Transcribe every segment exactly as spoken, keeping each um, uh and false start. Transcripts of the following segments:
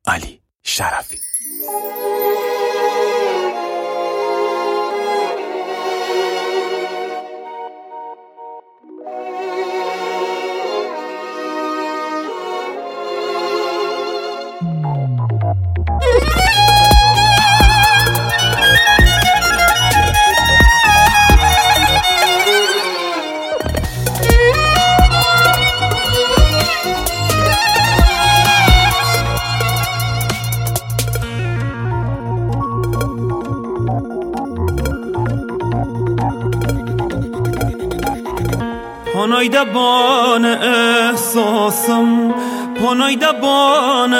علی شرفی. پانای دبان احساسم، پانای دبان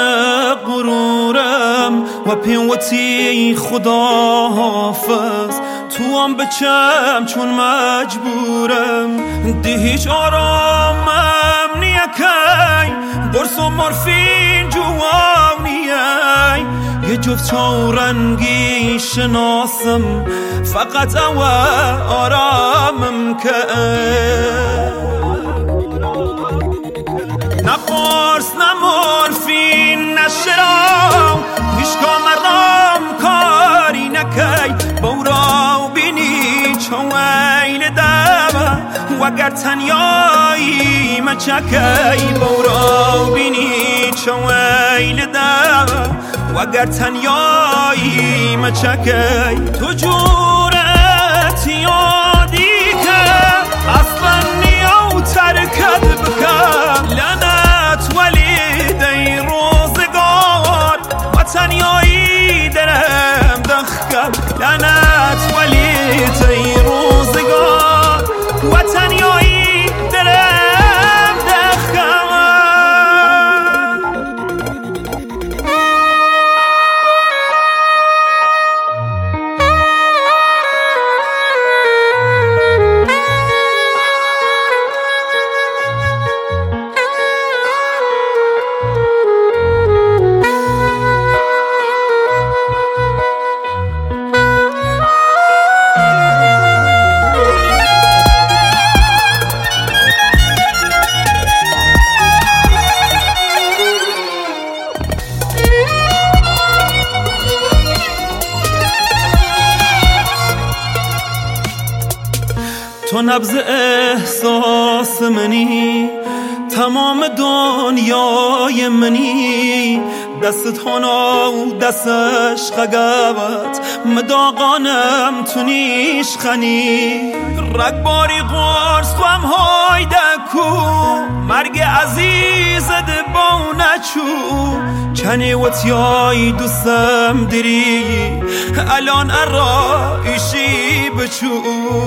غرورم و پیوتی خدا حافظ تو هم بچم چون مجبورم. دی هیچ آرامم نیه کی برس و مورفین جوام نیه، یه جفت چارنگی شناسم فقط او آرامم که نه قرص نه مورفین نه شراب پیشگاه مرام کاری نکی بورا بینی چویل دبا وگر تنیایی مچکی بورا بینی چویل دبا وگر تنیایی مچکی تو جورت یادی که اصلا نیو ترکت بکن لعنت ولی دی روزگار و تنیایی درم دخکم لعنت ولی دی روزگار و تنیایی درم دخکم. تو نبض احساس منی، تمام دنیای منی، دستت هانا و دستش خگبت مداغانم تو نیش خنی رگباری قرص تو هم های دکو مرگ عزیزت با نچو کنی و تیای دوستم دری الان ارائشی بچو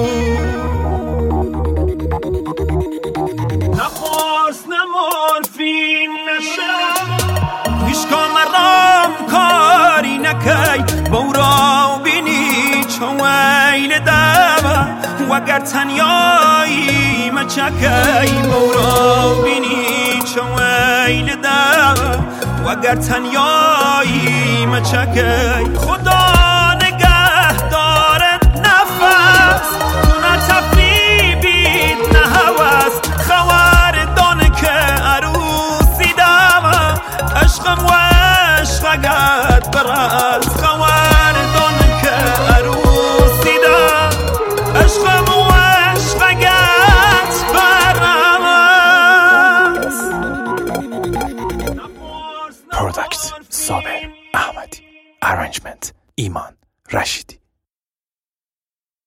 نقرص نمورفین نشم پیشکا مرام کاری نکی بورا بینی چویل دبا وگر تنیایی مچکی بورا بینی چویل دبا وگر تنیایی مچکی خدا نگه دارد نفس تو نتفری بید نهوس خواردان که عروسی دما عشقم و عشقگت برز خواردان که عروسی دم عشقم و عشقگت برز. پروداکت صابر احمدی، ارنجمنت ایمان رشیدی.